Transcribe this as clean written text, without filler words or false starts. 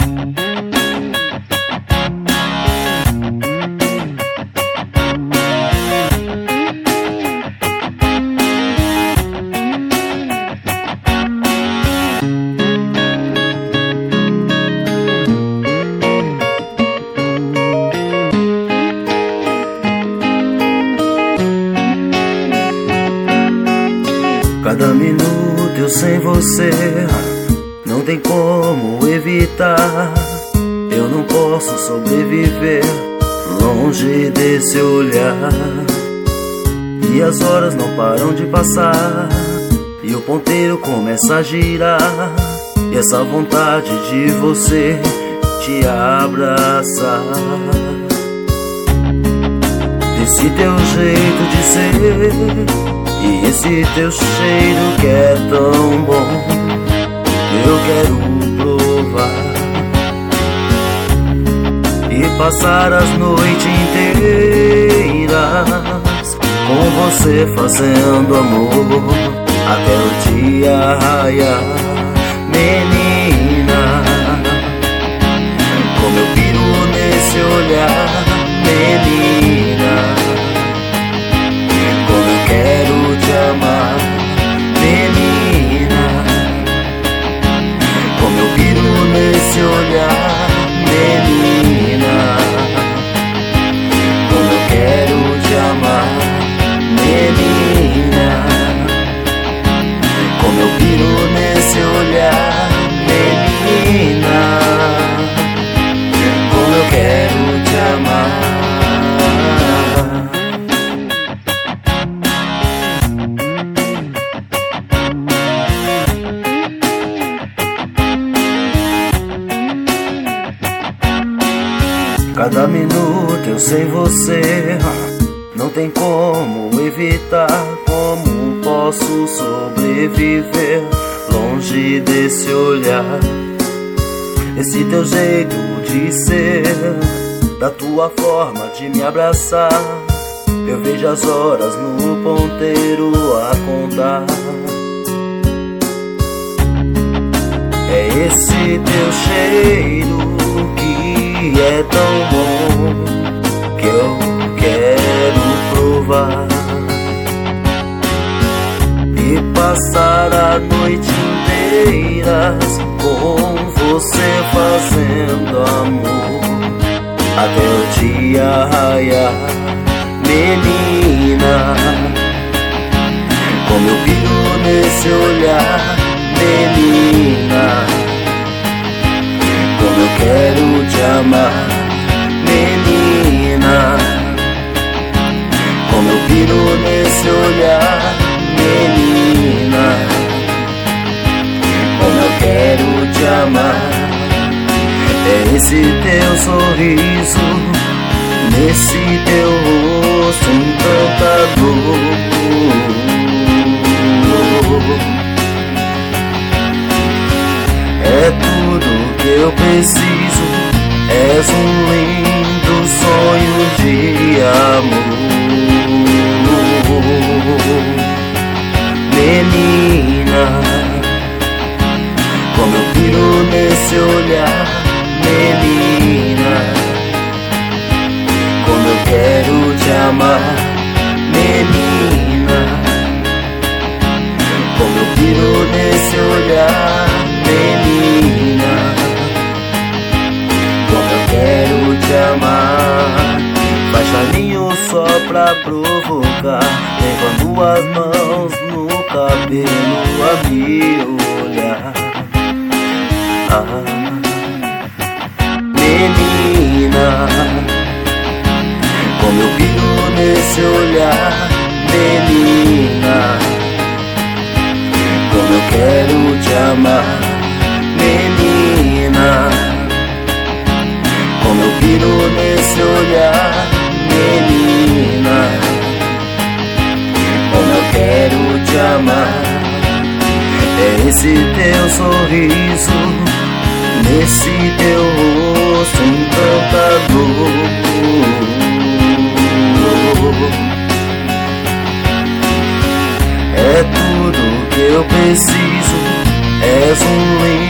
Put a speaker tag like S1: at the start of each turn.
S1: Cada minuto eu sem você não tem como evitar. Eu não posso sobreviver longe desse olhar. E as horas não param de passar, e o ponteiro começa a girar. E essa vontade de você te abraçar, esse teu jeito de ser, e esse teu cheiro que é tão bom, eu quero provar e passar as noites inteiras com você fazendo amor até o dia raiar. Menina, como eu piro nesse olhar. Menina, como eu quero te amar. Menina, como eu piro nesse olhar. Menina, como eu quero te amar. Menina, como eu piro nesse olhar. Menina, como eu quero te amar. Cada minuto eu sem você não tem como evitar. Como posso sobreviver longe desse olhar? Esse teu jeito de ser, da tua forma de me abraçar, eu vejo as horas no ponteiro a contar. É esse teu cheiro que é tão bom, que eu quero provar e passar a noite inteira com você fazendo amor até o dia raiar. Menina, como eu piro nesse olhar. Menina, como eu quero te amar. Menina, como eu piro nesse olhar. Menina, como eu quero te amar. É esse teu sorriso, nesse teu rosto encantador. É tudo que eu preciso, és um lindo sonho de amor. Menina, como eu piro nesse olhar. Menina, como eu quero te amar. Menina, como eu piro nesse olhar. Menina, como eu quero te amar. Faz chaminho só pra provocar, levando as mãos no cabelo a me olhar. Menina, como eu piro nesse olhar. Menina, como eu quero te amar. Menina, como eu piro nesse olhar. Menina, como eu quero te amar. É esse teu sorriso, nesse teu rosto encantador. É tudo que eu preciso, és um lindo